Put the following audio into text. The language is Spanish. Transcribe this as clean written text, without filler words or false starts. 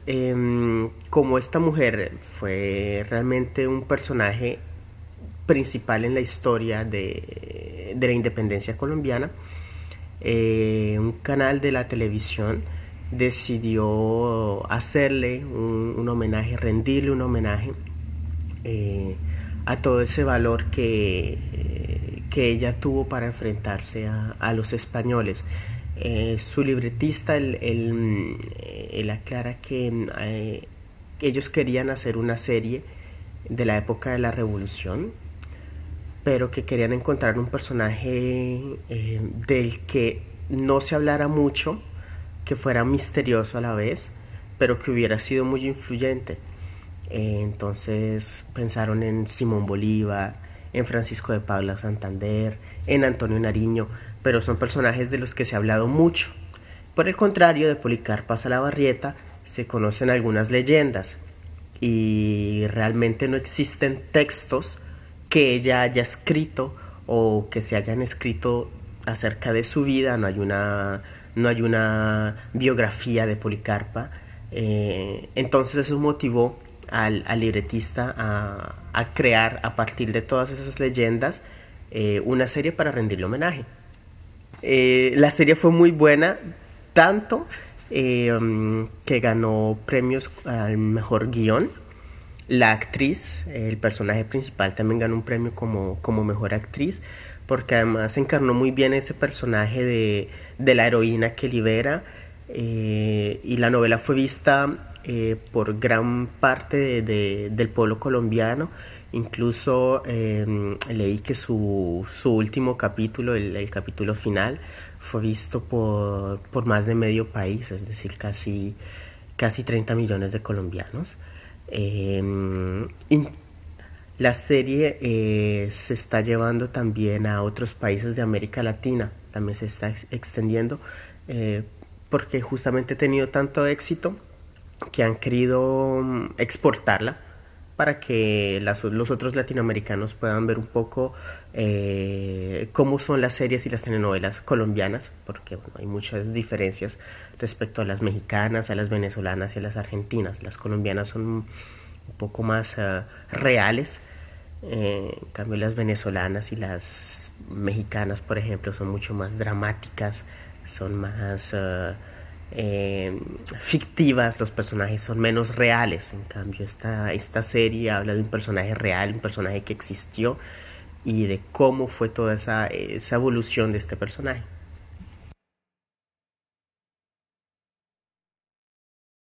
como esta mujer fue realmente un personaje principal en la historia de la independencia colombiana, un canal de la televisión decidió hacerle un homenaje, rendirle un homenaje a todo ese valor que ella tuvo para enfrentarse a los españoles. Su libretista él aclara que ellos querían hacer una serie de la época de la Revolución, pero que querían encontrar un personaje del que no se hablara mucho, que fuera misterioso a la vez, pero que hubiera sido muy influyente. Entonces pensaron en Simón Bolívar, en Francisco de Paula Santander, en Antonio Nariño, pero son personajes de los que se ha hablado mucho. Por el contrario, de Policarpa Salabarrieta se conocen algunas leyendas y realmente no existen textos que ella haya escrito o que se hayan escrito acerca de su vida. No hay una biografía de Policarpa. Entonces eso motivó al libretista a crear a partir de todas esas leyendas una serie para rendirle homenaje. La serie fue muy buena, tanto que ganó premios al mejor guión. La actriz, el personaje principal, también ganó un premio como mejor actriz, porque además encarnó muy bien ese personaje de la heroína que libera, y la novela fue vista por gran parte del pueblo colombiano. Incluso leí que su último capítulo, el capítulo final, fue visto por más de medio país, es decir, casi 30 millones de colombianos. La serie se está llevando también a otros países de América Latina, también se está extendiendo, porque justamente ha tenido tanto éxito que han querido exportarla para que los otros latinoamericanos puedan ver un poco cómo son las series y las telenovelas colombianas, porque bueno, hay muchas diferencias respecto a las mexicanas, a las venezolanas y a las argentinas. Las colombianas son un poco más reales, en cambio las venezolanas y las mexicanas, por ejemplo, son mucho más dramáticas, son más fictivas, los personajes son menos reales. En cambio esta serie habla de un personaje real, un personaje que existió, y de cómo fue toda esa evolución de este personaje.